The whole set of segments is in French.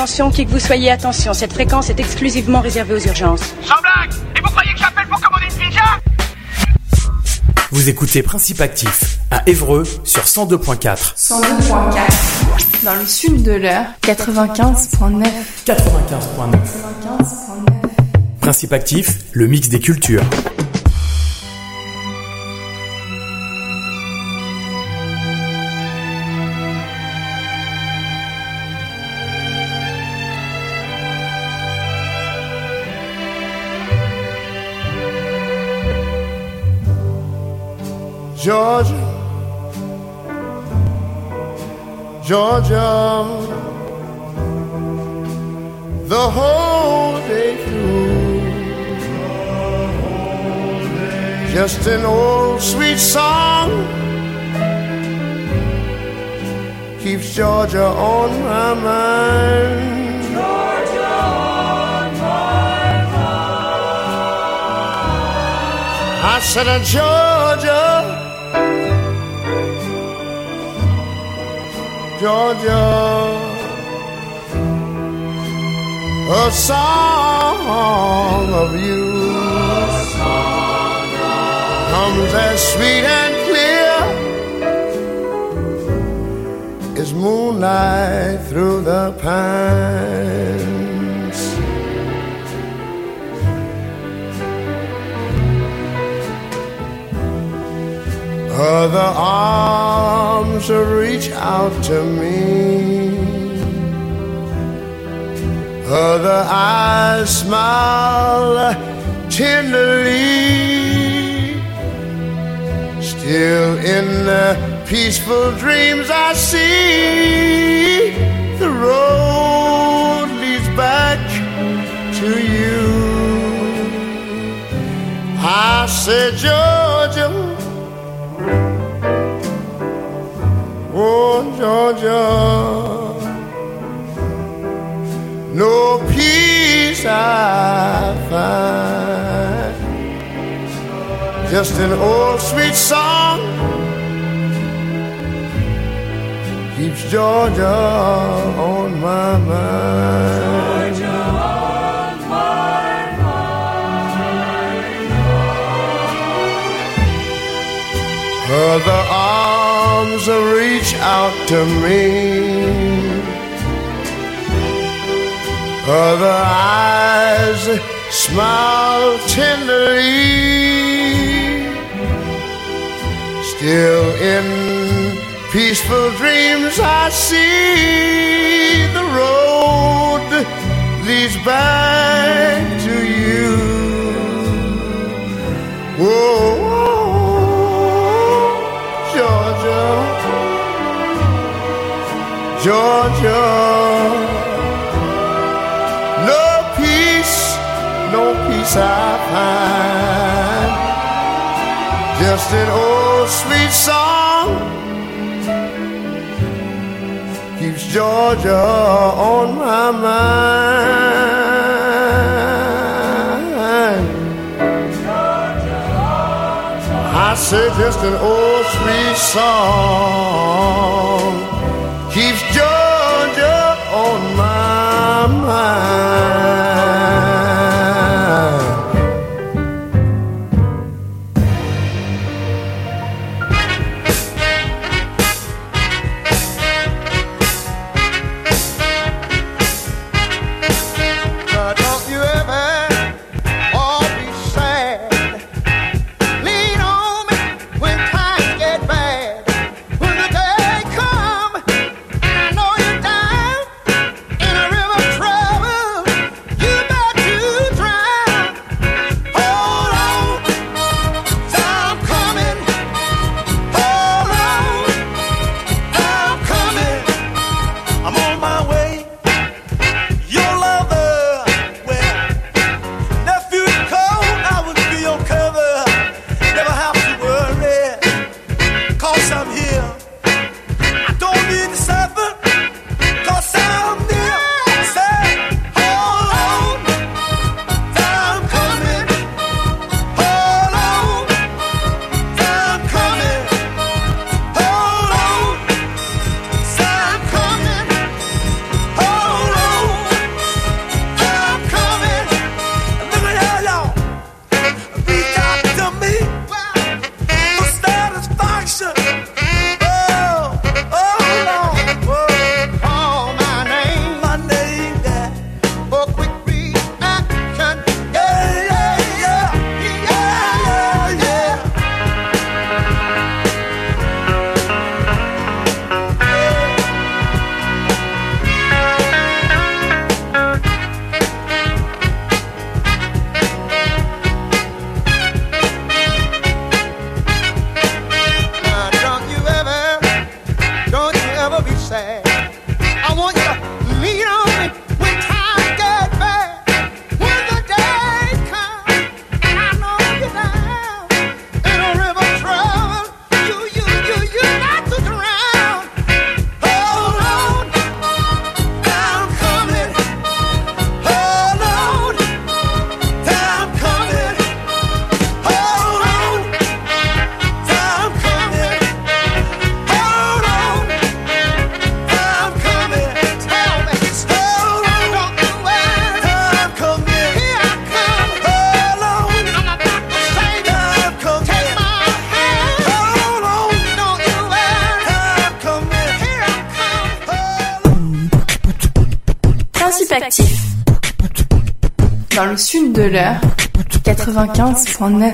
Attention, qui que vous soyez, attention, cette fréquence est exclusivement réservée aux urgences. Sans blague! Et vous croyez que j'appelle pour commander une pizza? Vous écoutez Principe Actif à Évreux sur 102.4. 102.4. Dans le sud de l'Eure, 95.9. 95.9. Principe Actif, le mix des cultures. Georgia, Georgia, the whole day through, just an old sweet song keeps Georgia on my mind. Georgia on my mind. I said, Georgia, Georgia, a song of you comes as sweet and clear as moonlight through the pines. Other arms reach out to me, other eyes smile tenderly. Still in the peaceful dreams I see the road leads back to you. I said, Georgia, oh, Georgia, no peace I find, just an old sweet song keeps Georgia on my mind. Georgia on my mind. Other arms reach out to me, other eyes smile tenderly. Still in peaceful dreams I see the road leads back to you. Whoa, Georgia, Georgia, no peace I find, just an old sweet song keeps Georgia on my mind. I say just an old sweet song keeps Georgia on my mind. Lean on me when times get bad. When the Actif. Dans le sud de l'heure, 95.9.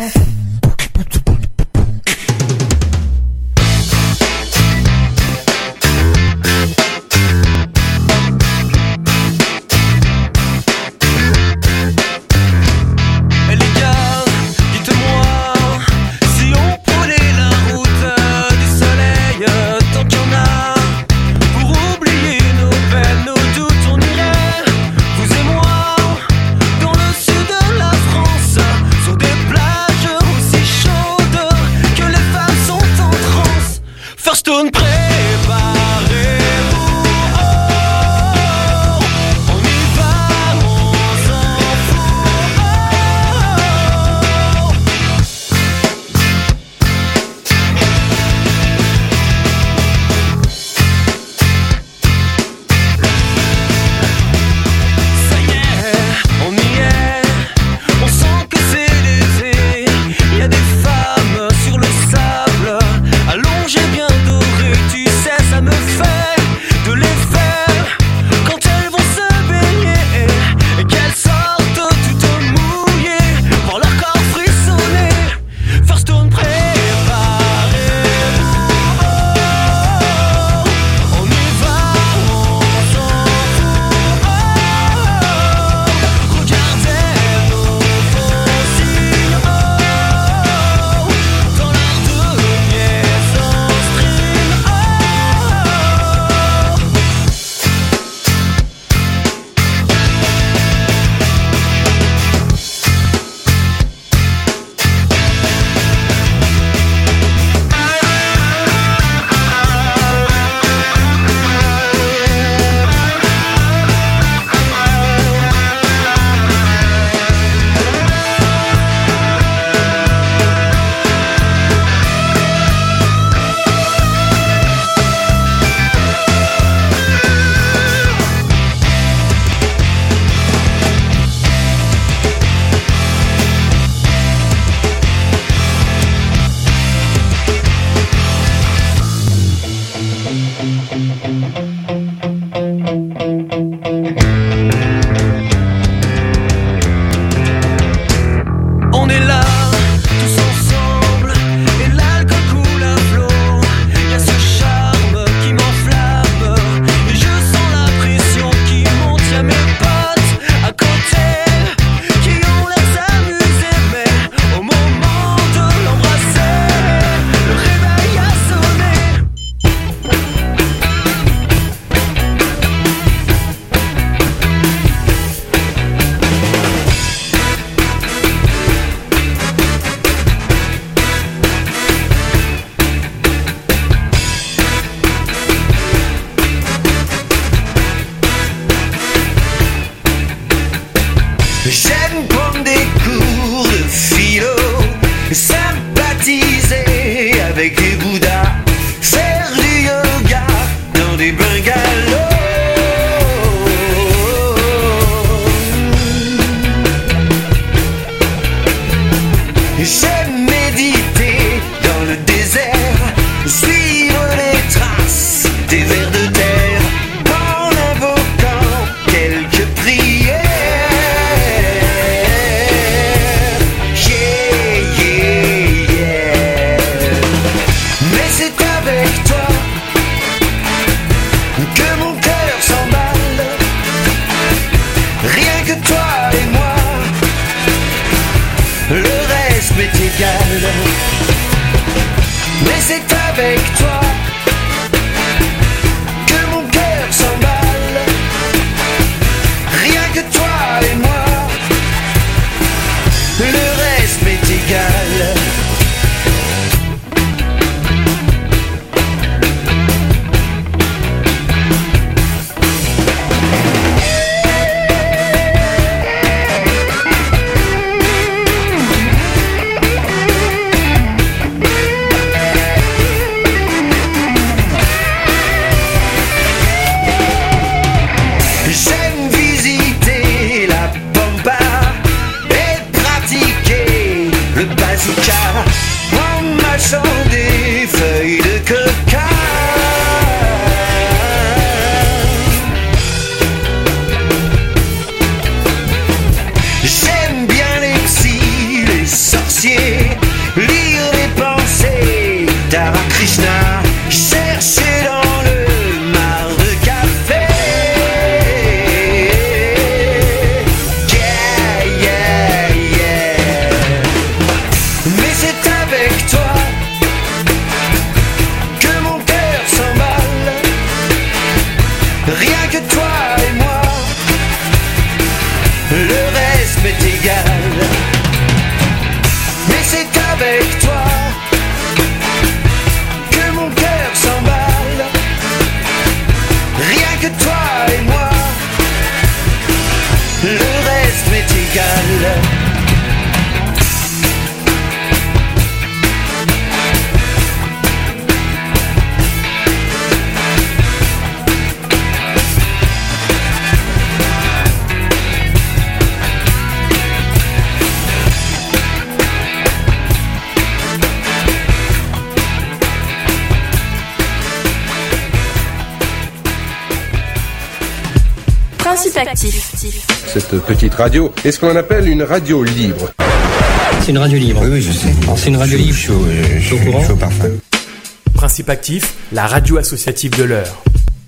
Principe actif. Cette petite radio est ce qu'on appelle une radio libre. C'est une radio libre. Oui, je sais. C'est une radio libre. Je suis au courant. Chaud parfum. Principe actif, la radio associative de l'heure.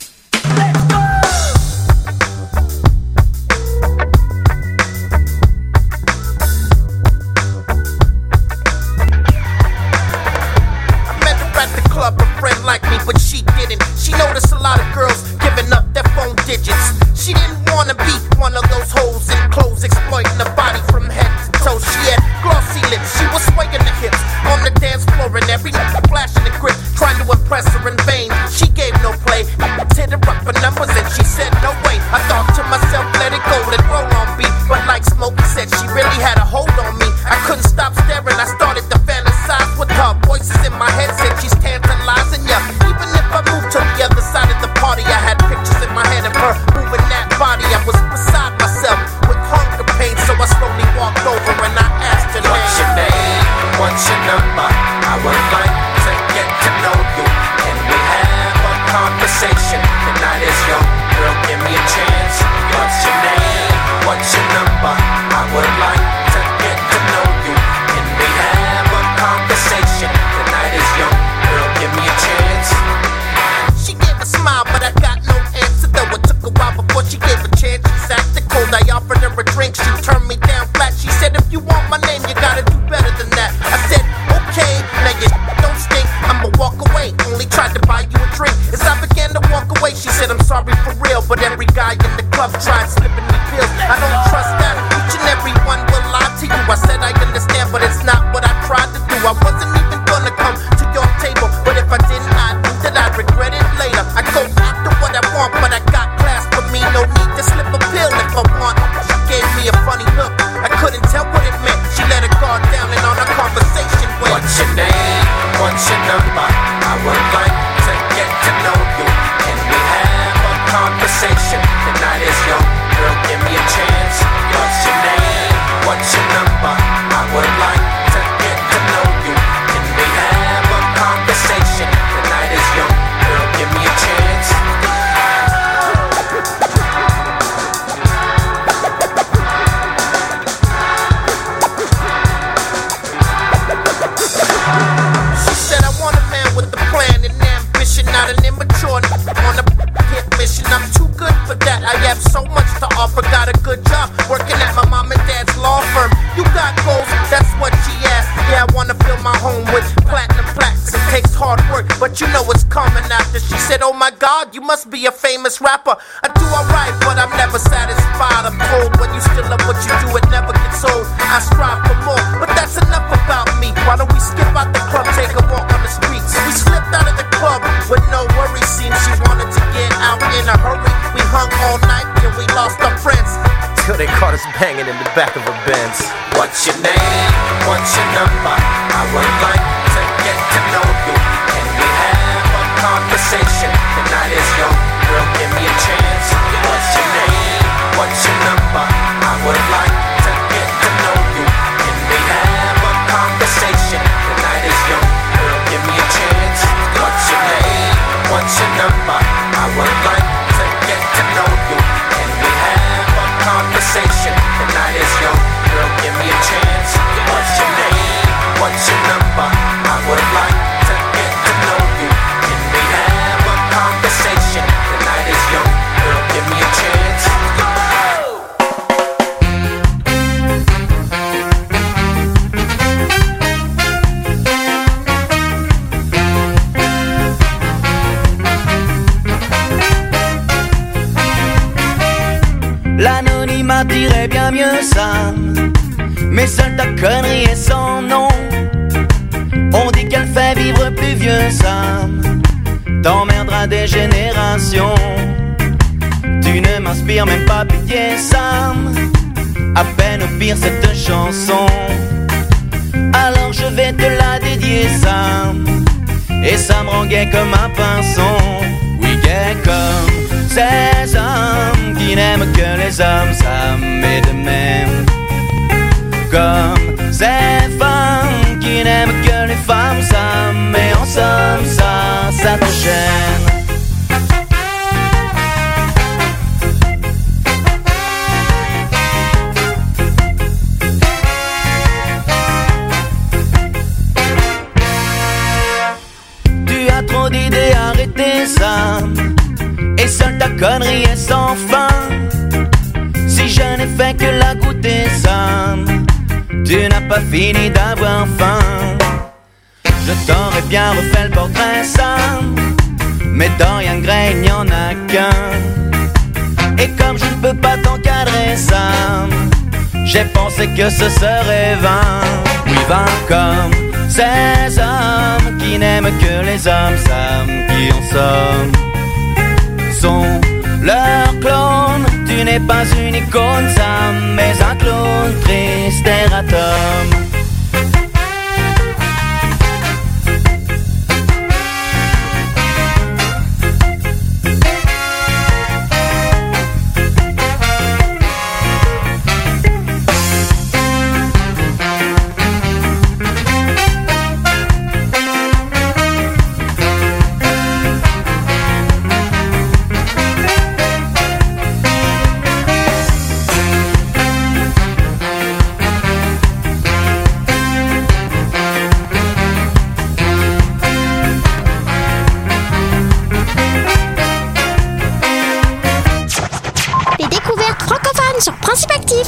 L'anonymat dirait bien mieux ça, mais seule ta connerie est sans nom. On dit qu'elle fait vivre plus vieux, ça t'emmerdera des générations. Tu ne m'inspires même pas pitié, Sam. À peine au pire cette chanson. Alors je vais te la dédier, Sam. Et ça me rend gay comme un pinson. Oui, gay comme ces hommes qui n'aiment que les hommes, ça m'est de même. Comme ces femmes qui n'aiment que les femmes, ça m'est en somme, ça te gêne. connerie est sans fin. Si je n'ai fait que la goûter, Sam, tu n'as pas fini d'avoir faim. Je t'aurais bien refait le portrait, Sam, mais Dorian Gray, il n'y en a qu'un. Et comme je ne peux pas t'encadrer, Sam, j'ai pensé que ce serait vain. Oui, vain comme ces hommes qui n'aiment que les hommes, Sam, qui en somme sont leurs clones. Tu n'es pas une icône, Sam, mais un clone triste erratum. Sur Principe Actif.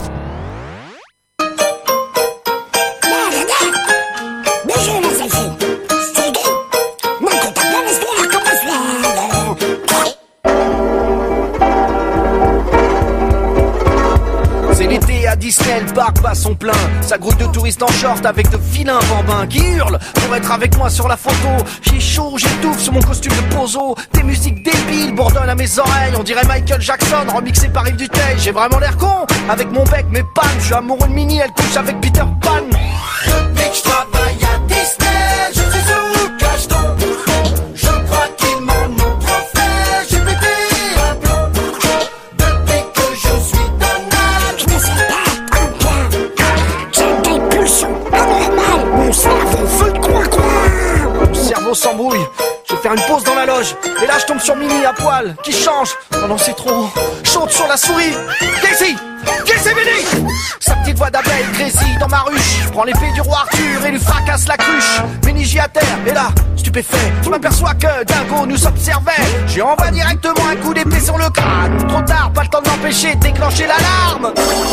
C'est l'été à Disney, le parc bat son plein. Ça grouille de touristes en short avec de vilains bambins qui hurlent pour être avec moi sur la photo. J'ai chaud, j'étouffe sur mon costume de pozo. Des musiques débiles bourdonnent à mes oreilles. On dirait Michael Jackson remixé par Yves Duteil. J'ai vraiment l'air con avec mon bec, mes pannes. Je suis amoureux de Minnie, elle couche avec Peter Pan. Depuis que je travaille à Disney, je suis sous cacheton. Je crois qu'ils m'en ont trop fait. J'ai pété un plomb. Depuis que je suis Donald, je me sens pas bien. J'ai des pulsions anormales. Mon cerveau veut croire. Mon cerveau s'embrouille. Je vais faire une pause dans la loge. Et là je tombe sur Minnie à poil qui change. Oh non, c'est trop. Chante sur la souris. Casey, Minnie. Sa petite voix d'abeille grésille dans ma ruche. Je prends l'épée du roi Arthur et lui fracasse la cruche. Minnie gît à terre. Et là, stupéfait, je m'aperçois que Dingo nous observait. J'y envoie directement un coup d'épée sur le crâne. Trop tard, pas le temps de m'empêcher de déclencher l'alarme.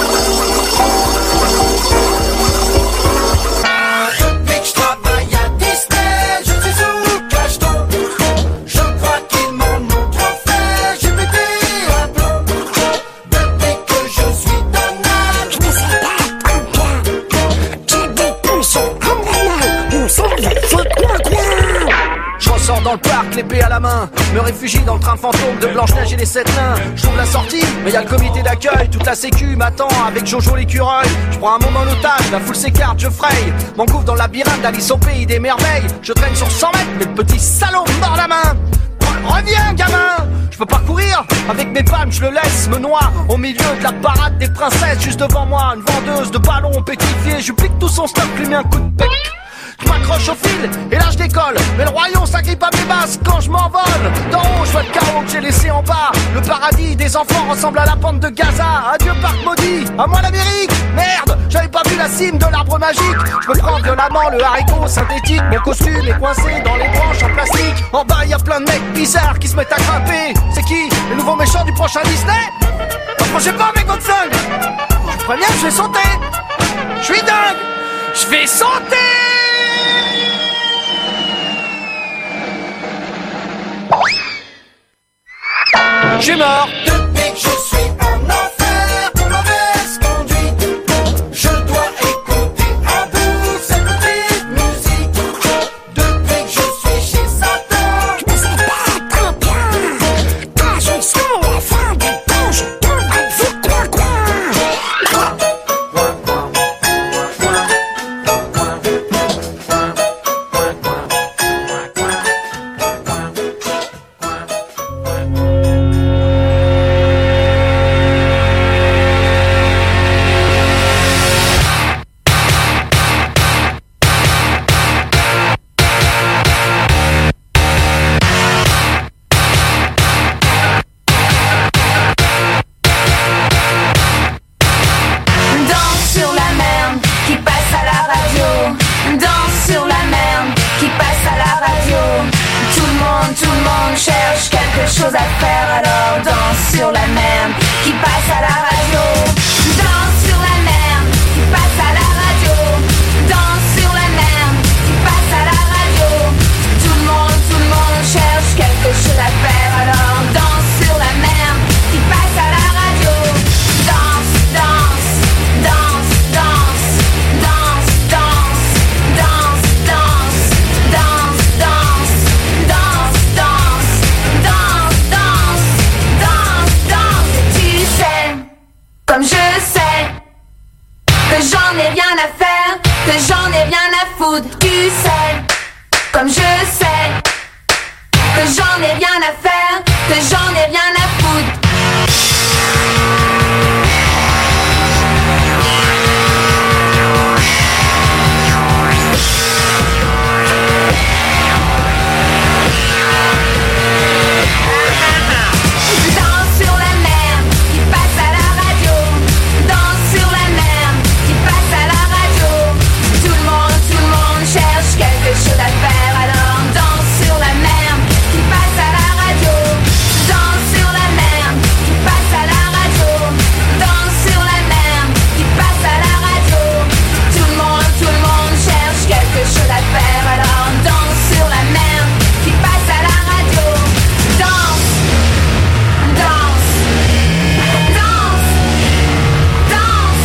Depuis que je travaille à Disney, je suis sous cacheton. Je crois qu'ils m'en ont trop fait. J'ai pété un plomb. Depuis que je suis Donald, je me sens pas bien. J'ai des pulsions anormales. Mon cerveau faut croire. Je ressors dans le parc, l'épée à la main. Me réfugie dans le train fantôme de Blanche-Neige et les 7 nains. Je trouve la sortie, mais y a le comité d'accueil. Toute la sécu m'attend avec Jojo l'écureuil. Je prends un moment en otage, la foule s'écarte, je fraye. M'engouffre dans le labyrinthe d'Alice au pays des merveilles. Je traîne sur 100 mètres, mais le petit salaud me mord la main. Reviens, gamin! Je peux pas courir, avec mes palmes je le laisse me noie au milieu de la parade des princesses. Juste devant moi, une vendeuse de ballons pétrifiés. Je pique tout son stock, lui mets un coup de bec. Je m'accroche au fil, et là je décolle. Mais le royaume s'agrippe à mes basses quand je m'envole. D'en haut, je vois le chaos que j'ai laissé en bas. Le paradis des enfants ressemble à la pente de Gaza. Adieu parc maudit, à moi l'Amérique. Merde, j'avais pas vu la cime de l'arbre magique. Je me prends violemment le haricot synthétique. Mon costume est coincé dans les branches en plastique. En bas y a plein de mecs bizarres qui se mettent à grimper. C'est qui? Les nouveaux méchants du prochain Disney? Approchez pas mes Godson. Je vous préviens, je vais sauter. Je suis dingue. Je vais sauter. Je suis mort depuis que je suis en enfer pour mauvaise conduite. Je dois écouter à bout cette petite musique. Depuis que je suis chez Satan, je me sens pas trop bien. Quand je serai à la fin du temps, je devrais vous croire. chose à faire, alors danse sur la merde qui passe à la radio. Danse sur la merde qui passe à la radio. Danse sur la merde qui passe à la radio. Tout le monde cherche quelque chose à faire, alors danse sur la merde qui passe à la radio. Danse, danse, danse, danse, danse, danse, danse, danse, danse, danse, danse, danse, danse, danse, danse, danse. Tu sais, comme je sais, que j'en ai rien à faire, que j'en ai rien à foutre. Tu sais, comme je sais, que j'en ai rien à faire, que j'en ai rien à foutre. Danse sur la merde qui passe à la radio. Danse sur la merde qui passe à la radio. Tout le monde cherche quelque chose à faire, alors danse sur la merde qui passe à la radio. Danse sur la merde qui passe à la radio. Danse sur la merde qui passe à la radio. Tout le monde cherche quelque chose à faire, alors danse sur la merde qui passe à la radio. Danse, danse, danse, danse.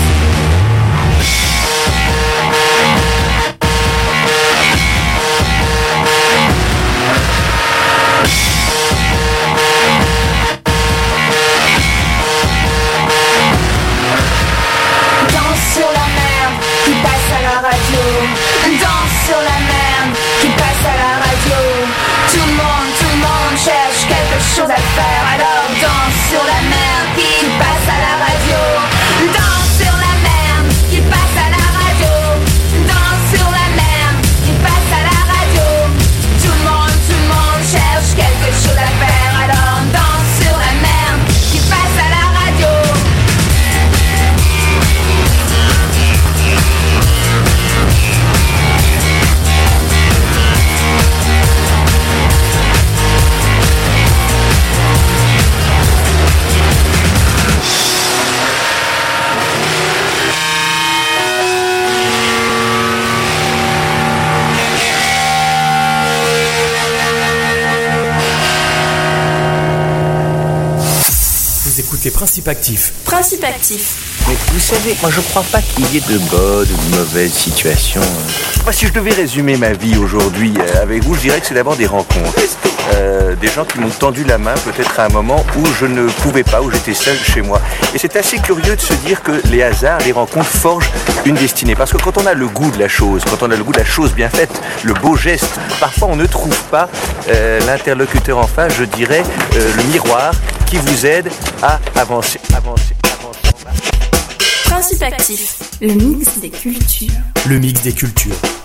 Danse sur la merde qui passe à la radio. Danse sur la merde qui passe à la radio. Tout le monde cherche quelque chose à faire, alors danse sur la merde qui passe à la radio. Danse sur la merde qui passe à la radio. Danse sur la merde qui passe à la radio. Tout le monde cherche quelque chose à faire, alors danse sur la merde qui passe à la radio. Vous écoutez Principe Actif. Principe Actif. Mais vous savez, moi je crois pas qu'il y ait de bonnes ou de mauvaises situations. Moi, si je devais résumer ma vie aujourd'hui avec vous, je dirais que c'est d'abord des rencontres. Des gens qui m'ont tendu la main peut-être à un moment où je ne pouvais pas, où j'étais seul chez moi. Et c'est assez curieux de se dire que les hasards, les rencontres forgent une destinée. Parce que quand on a le goût de la chose, quand on a le goût de la chose bien faite, le beau geste, parfois on ne trouve pas l'interlocuteur en face, je dirais, le miroir qui vous aide à avancer. Principe Actif, le mix des cultures. Le mix des cultures.